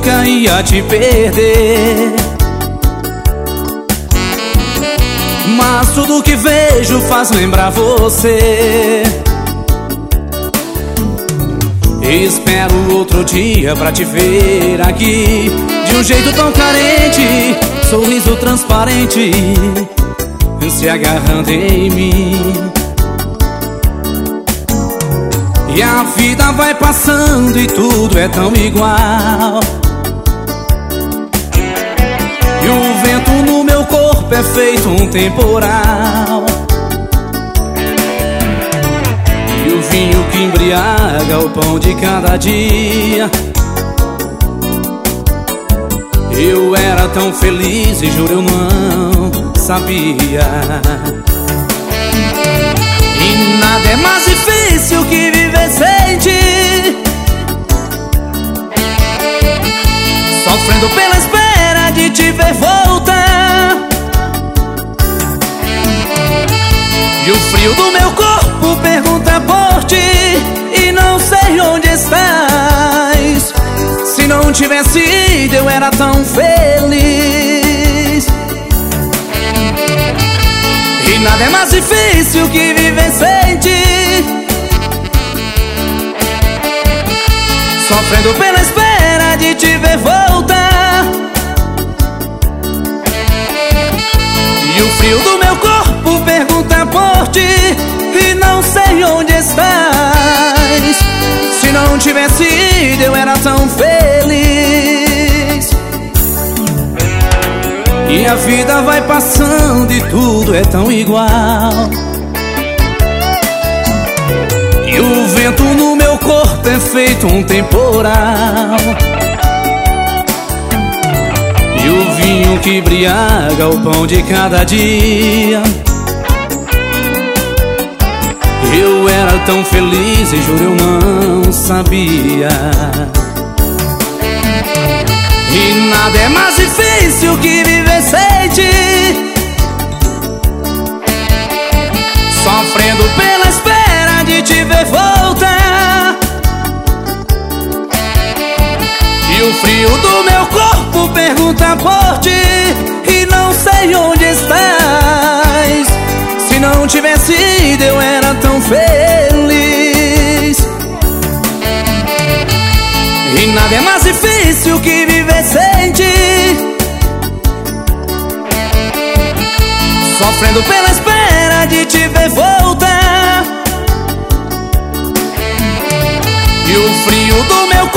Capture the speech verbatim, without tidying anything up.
nunca ia te perder. Mas tudo que vejo faz lembrar você. Espero outro dia pra te ver aqui, de um jeito tão carente, sorriso transparente, se agarrando em mim. E a vida vai passando e tudo é tão igual, e o vento no meu corpo é feito um temporal, e o vinho que embriaga o pão de cada dia. Eu era tão feliz e juro eu não sabia. E nada é mais difícil que viver sem ti, sofrendo pela espera de te ver voltar. E o frio do meu corpo pergunta por ti, e não sei onde estás. Se não tivesse ido eu era tão feliz. E nada é mais difícil que viver sem ti, sofrendo pela espera de te ver voltar. E o frio do meu corpo pergunta por ti, e não sei onde estás. Se não tivesse ido eu era tão feliz. E a vida vai passando e tudo é tão igual, e o vento no meu corpo é feito um temporal, e o vinho que embriaga o pão de cada dia. Eu era tão feliz e juro eu não sabia. E nada é mais difícil que viver sem ti, sofrendo pela espera de te ver voltar. E o frio do meu corpo pergunta por ti, e não sei onde estás. Se não tivesse ido eu era tão feliz. E nada é mais difícil que viver sem ti, sofrendo pela espera de te ver voltar. E o frio do meu